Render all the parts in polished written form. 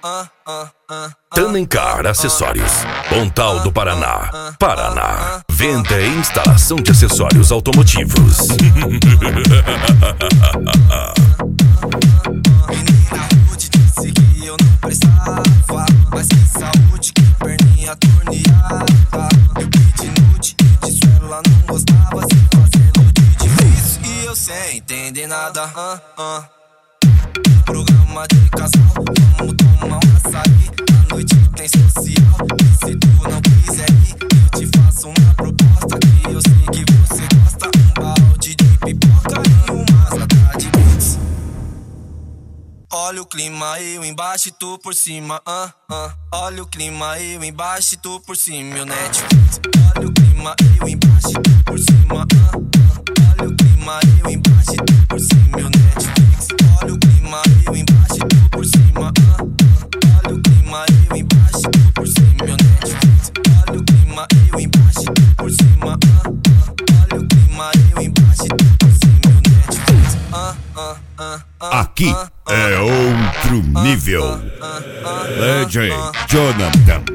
Tanencar Acessórios, Pontal do Paraná, Paraná. Venda e instalação de acessórios automotivos. Menina rude disse que eu não prestava, mas que saúde, que perninha torneada. Eu pedi nude, disso ela não gostava, se fazendo de difícil e eu sem entender nada. Programa de casal, vamos tomar um açaí. À noite tem social, e se tu não quiser ir, eu te faço uma proposta que eu sei que você gosta. Um balde de pipoca e umas latas de beats. Olha o clima, eu embaixo e tu por cima. Olha o clima, eu embaixo e tu por cima, meu Netflix. Olha o clima, eu embaixo e tu por cima. Olha o clima, eu embaixo e tu por cima, meu Netflix. Olha o clima, eu embaixo e tu por cima. Olha o clima, eu embaixo e tu por cima, meu Netflix. Olha o clima, eu embaixo e tu por cima. Olha o clima, eu embaixo e tu por cima, meu Netflix. Aqui é outro nível. DJ Jonathan.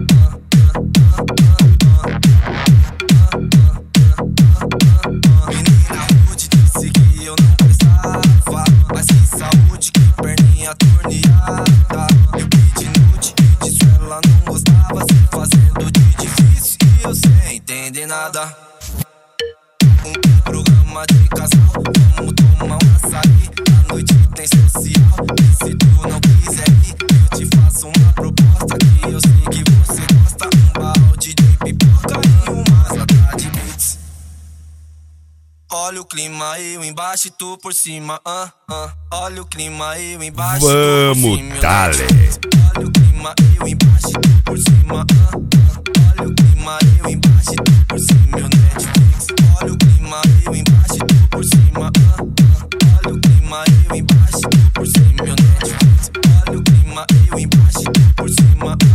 Menina rude disse que eu não prestava, mas que saúde, que perninha torneada. Eu pedi nude, disso ela não gostava, se fazendo de difícil e eu sem entender nada. Um programa de casal, vamos tomar um açaí. À noite tem social, e se tu não quiser ir, eu te faço uma proposta que eu sei que você gosta. Um balde de pipoca e umas latas de beats. Olha o clima, eu embaixo e tu por cima. Olha o clima, eu embaixo e tu por Vamos, cima. dale. Olha o clima, eu embaixo e tu por cima. Olha o clima, eu embaixo e tu por cima, meu Netflix. Olha o clima, eu embaixo e tu por cima. Olha o clima, eu embaixo e tu por cima, meu Netflix. Olha o clima, eu embaixo e tu por cima.